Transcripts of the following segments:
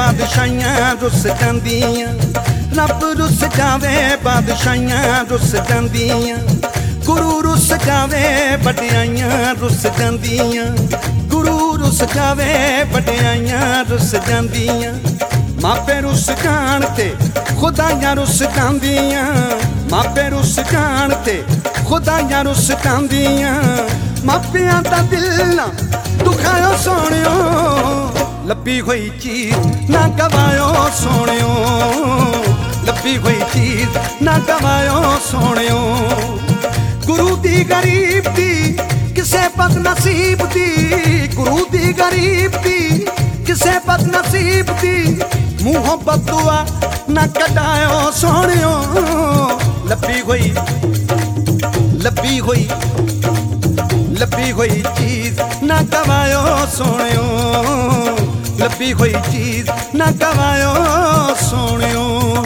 बादशाइयां रुस जांदियां, रब रुस जावे बादशाइयां रुस जांदियां, गुरु रुस जावे वड्डियाइयां रुस जांदियां, गुरु रुस जावे वड्डियाइयां रुस जांदियां, मापे रुस जान ते खुदाइयां रुस जांदियां, मापे रुस जान ते खुदाइयां रुस जांदियां, मापियां दा दिल ना दुखायो सोनियो, लब्भी हुई चीज ना गवायो सोनियो, लब्भी हुई चीज ना गवायो सोनियो। गुरु दी गरीब दी किसे बदनसीब दी, गुरु दी गरीब दी किसे बदनसीब दी, मुंहों बदुआ ना कटायो सोनियो, लब्भी हुई लब्भी हुई लब्भी हुई चीज ना गवायो सोनियो, लब्भी हुई चीज ना गवायो सोनियो।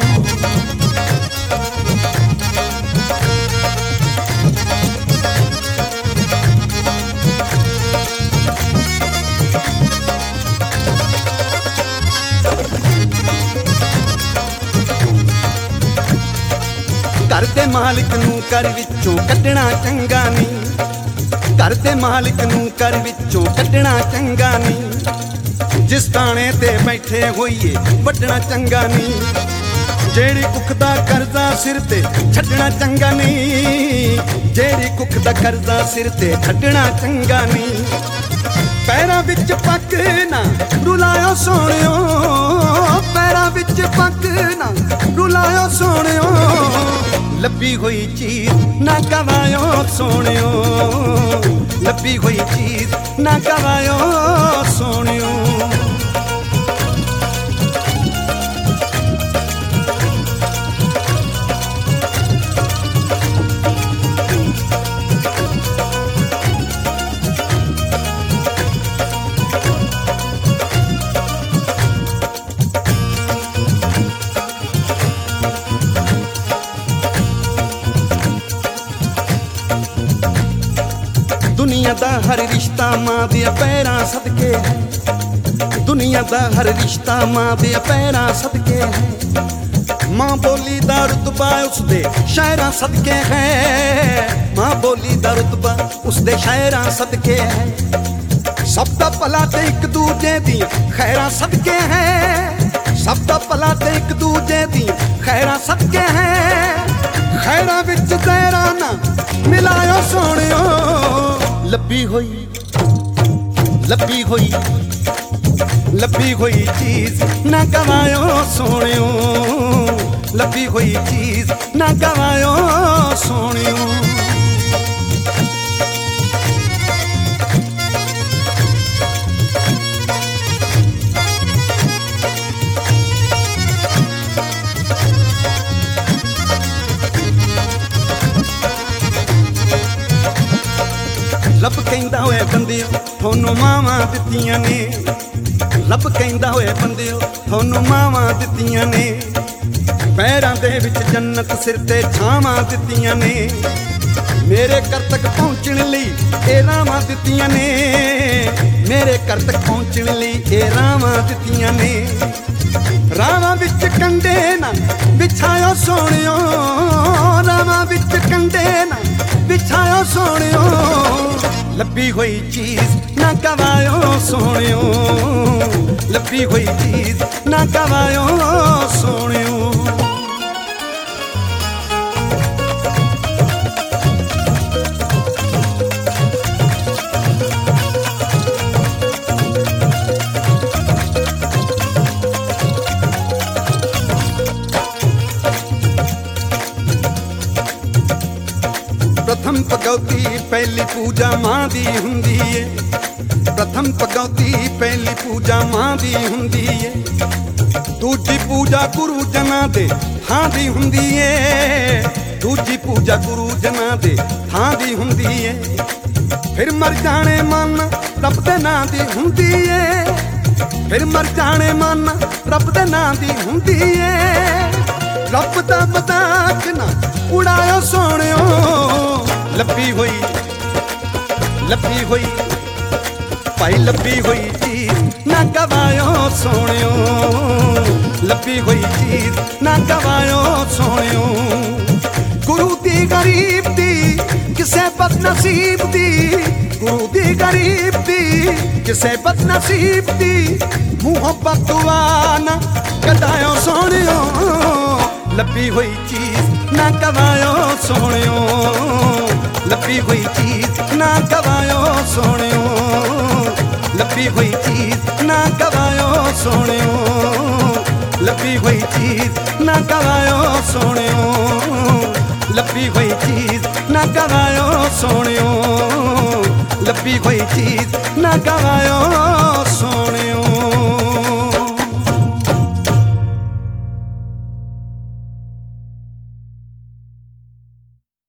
घर दे मालिक नू कर विचों कड्डना चंगा नहीं, घर दे मालिक नू कर विचों कड्डना चंगा नहीं, जिस ताने ते बैठे होइए वड्डना चंगा नहीं, जेड़ी कुख दा कर्जा सिर ते छड्डना चंगा नहीं, जेड़ी कुख दा कर्जा सिर ते छड्डना चंगा नहीं, पैरां विच पग ना रुलायो सोनियो, पैरां विच पग ना रुलायो सोनियो, लब्भी हुई चीज ना गवायो सोनियो, लब्भी हुई चीज ना गवायो सोनियो। दुनिया दा हर रिश्ता मां दे पैरां सदके है, दुनिया दा हर रिश्ता मां दे पैरां सदके है, मां बोली दा रुतबा उसदे शायरां सदके है, मां बोली दा रुतबा उसदे शायरां सदके है, सब दा भला ते इक दूजे दी खैरां सदके है, सब दा भला ते इक दूजे दी खैरां सदके है, खैरां विच ज़हरा ना मिलायो सोनियो, लब्भी हुई लब्भी हुई चीज ना गवायो सोनियो, लब्भी हुई चीज ना गवायो सोनियो। रब कहंदा होए बंदियो थोनू मावां दित्तियां ने, रब कहंदा होए बंदियो थोनू मावां दित्तियां ने, पैरां दे विच जन्नत सिर ते छावां दित्तियां ने, मेरे घर तक पहुंचण लई ए रावां दित्तियां ने, मेरे घर तक पहुंचण लई ए रावां दित्तियां ने, रावां विच कंडे ना बिछायो सोनियो, रावां विच कंडे ना बिछायो सोनियो, लब्भी हुई चीज ना गवायो सोनियो, लब्भी हुई चीज ना गवायो सोनियो। प्रथम भगवती पहली पूजा मां दी हुंदी है, प्रथम भगवती पहली पूजा मां दी हुंदी है, दूजी पूजा गुरु जना दे थां दी हुंदी है, दूजी पूजा गुरु जना दे थां दी हुंदी है, फिर मर जाने मन रब दे नां दी हुंदी है, फिर मर जाने मन रब दे नां दी हुंदी है, रब दा मजाक ना उड़ायो सोनियो, लब्भी हुई भाई लब्भी हुई चीज ना गवायो सोनियो, ਲੱਭੀ ਹੋਈ ਚੀਜ਼ ਨਾ ਗਵਾਇਓ ਸੋਹਣਿਓ। ਗੁਰੂ ਦੀ ਗਰੀਬ ਦੀ ਕਿਸੇ ਬਦਨਸੀਬ ਦੀ, ਗੁਰੂ ਦੀ ਗਰੀਬ ਦੀ ਕਿਸੇ ਬਦਨਸੀਬ ਦੀ ਮੂੰਹੋਂ ਬਦਦੁਆ ਨਾ ਕਢਾਇਓ ਸੋਹਣਿਓ। ਲੱਭੀ ਹੋਈ ਚੀਜ਼ ਨਾ ਗਵਾਇਓ ਸੋਹਣਿਓ, ਲੱਭੀ ਹੋਈ ਚੀਜ਼ ਨਾ ਗਵਾਇਓ ਸੋਹਣਿਓ, ਲੱਭੀ ਹੋਈ ਚੀਜ਼ ਨਾ ਗਵਾਇਓ ਸੋਹਣਿਓ, ਲੱਭੀ ਹੋਈ ਚੀਜ਼ ਨਾ ਗਵਾਇਓ ਸੋਹਣਿਓ, ਲੱਭੀ ਹੋਈ ਚੀਜ਼ ਨਾ ਗਵਾਇਓ ਸੋਹਣਿਓ, ਲੱਭੀ ਹੋਈ ਚੀਜ਼ ਨਾ ਗਵਾਇਓ ਸੋਹਣਿਓ।